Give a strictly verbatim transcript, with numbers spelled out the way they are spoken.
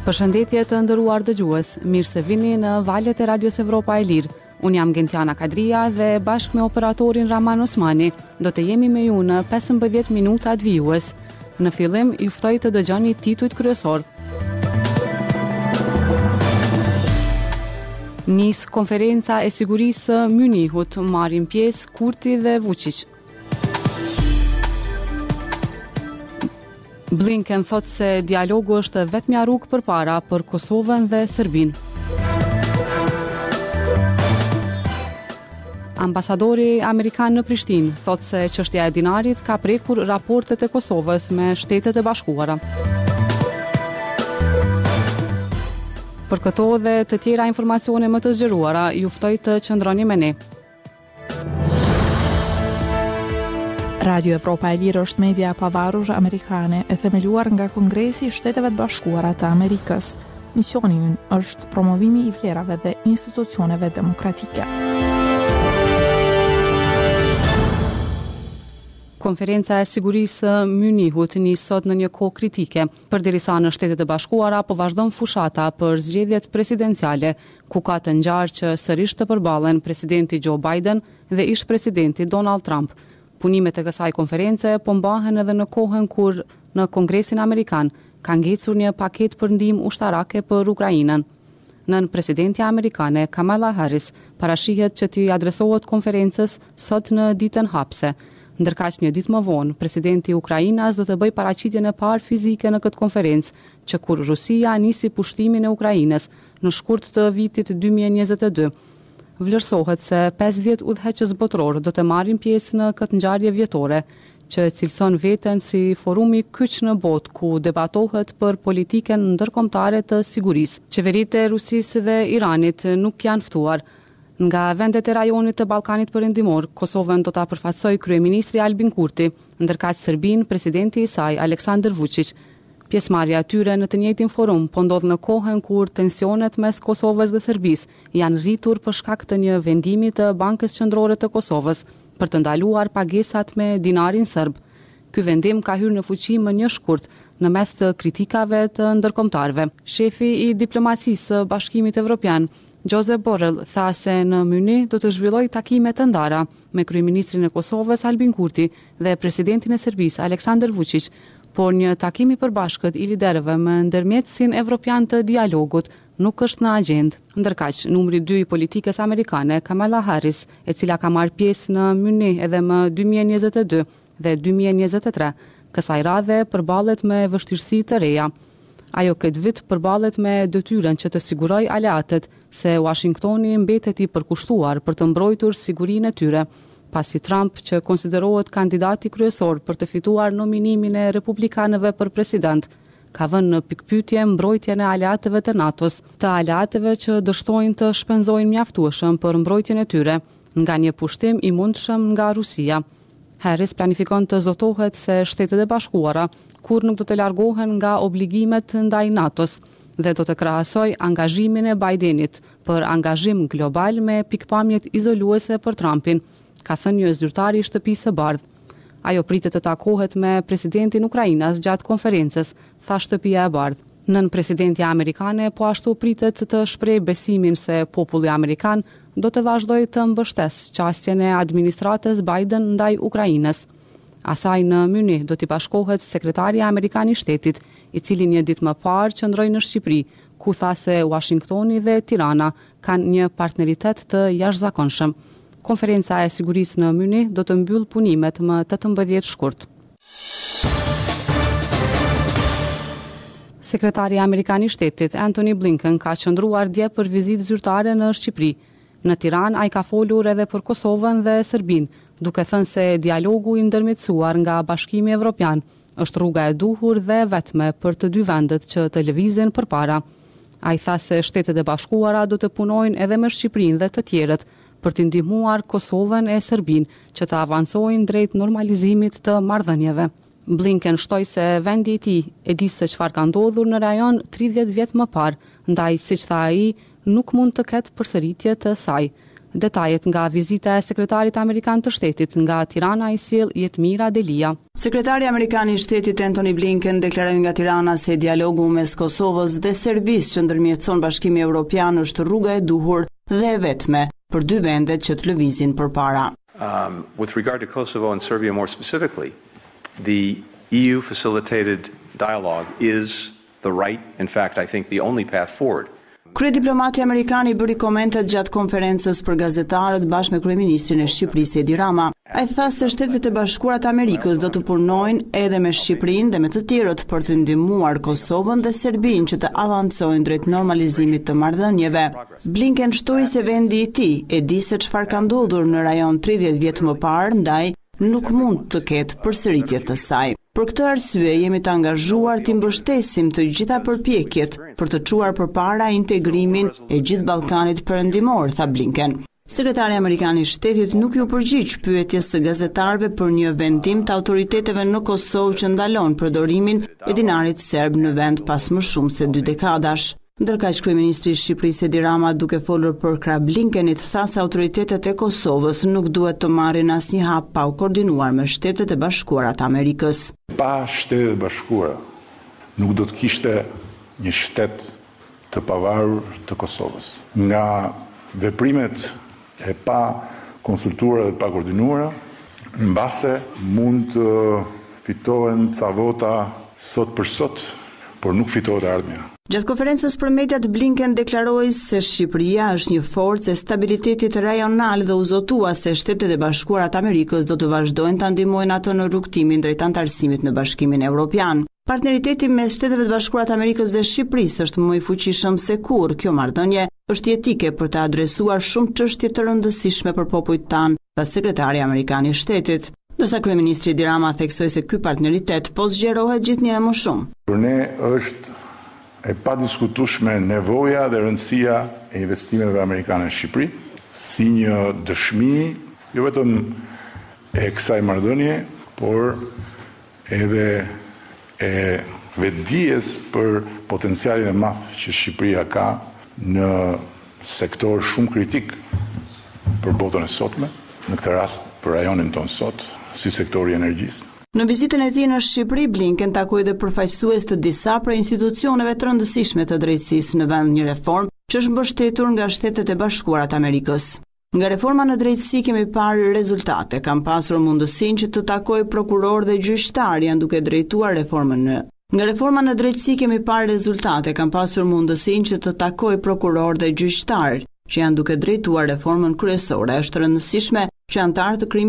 Përshëndetje të nderuar dëgjues, mirë se vini në valët e Radios Evropa e Lirë. Unë jam Gentiana Kadria dhe bashkë me operatorin Raman Osmani do të jemi me ju në pesëmbëdhjetë minutat vijues. Në fillim, ju ftoj të dëgjoni titujt kryesor. Nis konferenca e sigurisë së Munihut, marrin pjesë Kurti dhe Vučić. Blinken thot se dialogu është vetmja rrugë përpara për Kosovën dhe Serbinë. Ambasadori amerikan në Prishtinë thot se çështja e dinarit ka prekur raportet e Kosovës me Shtetet e Bashkuara. Për këto dhe të tjera informacione më të zgjeruara, ju ftoj të qëndroni me ne. Radio Evropa e Lirë është media e pavarur amerikane e themeluar nga Kongresi i Shteteve të Bashkuara të Amerikës. Misioni i ynë është promovimi i vlerave dhe institucioneve demokratike. Konferenca e sigurisë së Munihut nis sot në një kohë kritike, përderisa në Shtetet e Bashkuara po vazhdon fushata për zgjedhjet presidenciale, ku ka të ngjarë që sërish të përballen presidenti Joe Biden dhe ish presidenti Donald Trump. Punimet e kësaj konference po mbahen edhe në kohën kur në Kongresin Amerikan ka ngecur një paketë për ndihmë ushtarake për Ukrainën. Nën presidentja amerikane Kamala Harris parashihet që t'i adresohet konferencës sot në ditën hapse. Ndërkaq një ditë më vonë, presidenti i Ukrainës do të bëjë paraqitjen e parë fizike në këtë konferencë, që kur Rusia nisi pushtimin e Ukrainës në shkurt të vitit dy mijë e njëzet e dy. Vlerësohet se pesëdhjetë udhëheqës botror do të marrin pjesë në këtë ngjarje vjetore, që cilëson veten si forumi kyç në botë ku debatohet për politiken ndërkombëtare të sigurisë. Qeveritë e Rusisë dhe Iranit nuk janë ftuar. Nga vendet e rajonit të Ballkanit Perëndimor, Kosovën do ta përfaqësojë kryeministri Albin Kurti, ndërkaq Serbinë presidenti i saj Aleksandar Vučić. Pjesëmarrja e tyre në të njëjtin forum po ndodh në kohën kur tensionet mes Kosovës dhe Serbisë janë rritur për shkak të një vendimi të Bankës Qendrore të Kosovës për të ndaluar pagesat me dinarin serb. Ky vendim ka hyrë në fuqi më një shkurt në mes të kritikave të ndërkombëtarëve. Shefi i diplomacisë së Bashkimit Evropian, Josep Borrell, tha se në Munih do të zhvillojë takime të ndara me kryeministrin e Kosovës Albin Kurti dhe presidentin e Serbisë Aleksandar Vučić, por një takim i përbashkët i liderëve me ndërmjetësin evropian të dialogut nuk është në agjendë. Ndërkaq, numri dy i politikës amerikane, Kamala Harris, e cila ka marrë pjesë në Munih edhe më dy mijë e njëzet e dy dhe dy mijë e njëzet e tre, kësaj radhe përballet me vështirësi të reja. Ajo këtë vit përballet me detyrën që të sigurojë aleatët se Washingtoni mbetet i përkushtuar për të mbrojtur sigurinë e tyre, pasi Trump, që konsiderohet kandidati kryesor për të fituar nominimin e republikanëve për president, ka vënë në pikpyetje mbrojtjen e aleatëve të NATO-s, të aleatëve që dështojnë të shpenzojnë mjaftueshëm për mbrojtjen e tyre nga një pushtim i mundshëm nga Rusia. Harris planifikon të zotohet se Shtetet e Bashkuara kur nuk do të largohen nga obligimet ndaj NATO-s dhe do të krahasoj angazhimin e Bidenit për angazhim global me pikpamjet izoluese për Trumpin, ka thënë një zyrtar i Shtëpisë së Bardhë. Ajo pritet të takohet me presidentin Ukrainas gjatë konferencës, tha Shtëpia e Bardhë. Nën presidentja amerikane po ashtu pritet të shprehë besimin se populli amerikan do të vazhdojë të mbështesë çastjen e administratës Biden ndaj Ukrainës. Asaj në Munih do t'i bashkohet sekretari amerikan i shtetit, i cili një ditë më parë qëndroi në Shqipëri, ku tha se Washingtoni dhe Tirana kanë një partneritet të jashtëzakonshëm. Konferenca e sigurisë në Munih do të mbyll punimet më tetëmbëdhjetë shkurt. Sekretari amerikan i shtetit Antony Blinken ka qëndruar dje për vizitë zyrtare në Shqipëri. Në Tiranë ai ka folur edhe për Kosovën dhe Serbinë, duke thënë se dialogu i ndërmjetësuar nga Bashkimi Evropian është rruga e duhur dhe e vetme për të dy vendet që të lëvizin përpara. Ai tha se Shtetet e Bashkuara do të punojnë edhe me Shqipërinë dhe të tjerët për të ndihmuar Kosovën e Serbinë që të avancojnë drejt normalizimit të marrëdhënieve. Blinken shtoi se vendi i tij e di se çfarë ka ndodhur në rajon tridhjetë vjet më parë, ndaj siç tha ai, nuk mund të ketë përsëritje të saj. Detajet nga vizita e sekretarit amerikan të shtetit nga Tirana i sjell Jetmira Delia. Sekretari amerikan i shtetit Antony Blinken deklaroi nga Tirana se dialogu mes Kosovës dhe Serbisë që ndërmjetëson Bashkimi Evropian është rruga e duhur dhe e vetme për dy vendet që të lëvizin përpara. Um, with regard to Kosovo and Serbia more specifically, the E U facilitated dialogue is the right, in fact, I think the only path forward. Kryediplomati amerikan i bëri komentet gjatë konferencës për gazetarët bashkë me kryeministrin e Shqipërisë Edi Rama. Ai tha se Shtetet e Bashkuara të Amerikës do të punojnë edhe me Shqipërinë dhe me të tjerët për të ndihmuar Kosovën dhe Serbinë që të avancojnë drejt normalizimit të marrëdhënieve. Blinken shtoi se vendi i tij e di se çfarë ka ndodhur në rajon tridhjetë vjet më parë, ndaj nuk mund të ketë përsëritje të saj. Për këtë arsye jemi të angazhuar të mbështesim të gjitha përpjekjet për të çuar përpara integrimin e gjithë Ballkanit Perëndimor, tha Blinken. Sekretari amerikan i shtetit nuk ju përgjigj pyetjes së gazetarëve për një vendim të autoriteteve në Kosovë që ndalon përdorimin e dinarit serb në vend pas më shumë se dy dekadash. Ndërkaq kryeministri i Shqipërisë Edi Rama, duke folur për krah Blinkenit, tha se autoritetet e Kosovës nuk duhet të marrin asnjë hap pa u koordinuar me Shtetet e Bashkuara të Amerikës. Pa Shtetet e Bashkuara nuk do të kishte një shtet të pavarur të Kosovës. Nga veprimet e pa konsultuara dhe pa koordinuara, mbase mund të fitohen ca vota sot për sot, por nuk fitohet ardhmja. Gjatë konferencës për mediat, Blinken deklaroi se Shqipëria është një forcë e stabilitetit rajonal dhe u zotua se Shtetet e Bashkuara të Amerikës do të vazhdojnë ta ndihmojnë atë në rrugtimin drejt antarësimit në Bashkimin Evropian. Partneriteti mes Shteteve të Bashkuara të Amerikës dhe Shqipërisë është më i fuqishëm se kurrë. Kjo marrëdhënie është jetike për të adresuar shumë çështje të rëndësishme për popujt tanë, tha sekretari amerikan i shtetit. Ndërsa kryeministri Edi Rama theksoi se ky partneritet po zgjerohet gjithnjë më shumë. Për ne është e pa diskutueshme nevoja dhe rëndësia e investimeve amerikane në Shqipëri, si një dëshmi, jo vetëm e kësaj marrëdhënie, por edhe e vetdijes për potencialin e madh që Shqipëria ka në sektor shumë kritik për botën e sotme, në këtë rast për rajonin tonë sot, si sektori i energjisë. Në vizitën e tij në Shqipëri, Blinken takoi dhe përfaqësues të disa prej institucioneve të rëndësishme të drejtësisë në vend një reformë që është mbështetur nga Shtetet e Bashkuara të Amerikës. Nga reforma në drejtësi kemi parë rezultate. Kam pasur mundësinë që të takoj prokuror dhe gjyqtar janë duke drejtuar reformën në. Nga reforma në drejtësi kemi parë rezultate. Kam pasur mundësinë që të takoj prokuror dhe gjyqtar që janë duke drejtuar reformën kryesore. Është rëndësishme që anëtarë të krimit